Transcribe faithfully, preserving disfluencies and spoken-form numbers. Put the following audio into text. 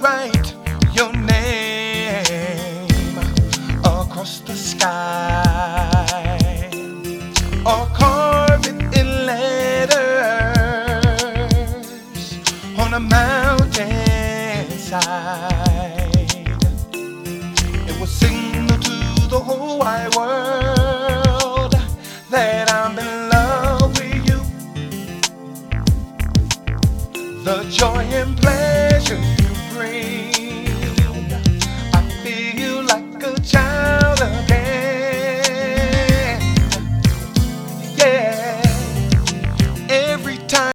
write your name across the sky, or carve it in letters on a mountainside. It will signal to the whole wide world that I'm in love with you. The joy and pleasure you bring, I feel like a child again. Yeah, every time